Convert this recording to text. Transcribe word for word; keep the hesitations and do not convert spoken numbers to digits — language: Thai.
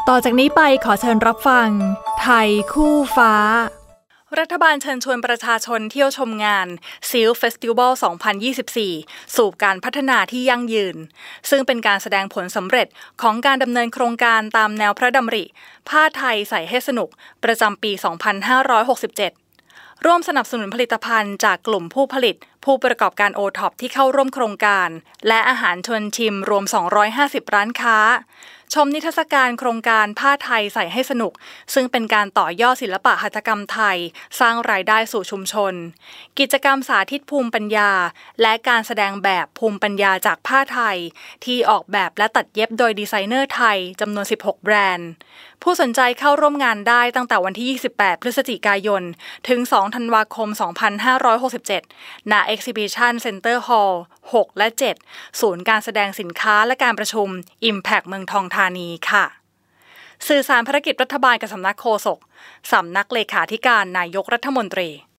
ต่อจากนี้ไปขอเชิญรับฟังไทยคู่ฟ้ารัฐบาลเชิญชวนประชาชนเที่ยวชมงาน ซี ไอ แอล Festival สองพันยี่สิบสี่ สู่การพัฒนาที่ยั่งยืนซึ่งเป็นการแสดงผลสำเร็จของการดำเนินโครงการตามแนวพระดำริผ้าไทยใส่ให้สนุกประจำปี สองพันห้าร้อยหกสิบเจ็ด ร่วมสนับสนุนผลิตภัณฑ์จากกลุ่มผู้ผลิตผู้ประกอบการ โอ ท็อป ที่เข้าร่วมโครงการและอาหารชวนชิมรวม สองร้อยห้าสิบ ร้านค้าชมนิทรรศการโครงการผ้าไทยใส่ให้สนุกซึ่งเป็นการต่อยอดศิลปะหัตถกรรมไทยสร้างรายได้สู่ชุมชนกิจกรรมสาธิตภูมิปัญญาและการแสดงแบบภูมิปัญญาจากผ้าไทยที่ออกแบบและตัดเย็บโดยดีไซเนอร์ไทยจำนวนสิบหกแบรนด์ผู้สนใจเข้าร่วมงานได้ตั้งแต่วันที่ยี่สิบแปดพฤศจิกายนถึงสองธันวาคมสองพันห้าร้อยหกสิบเจ็ดณ Exhibition Center Hall หกและเจ็ดศูนย์การแสดงสินค้าและการประชุม Impact เมืองทองธานีค่ะสื่อสารภารกิจรัฐบาลกับสำนักโฆษกสำนักเลขาธิการนายกรัฐมนตรี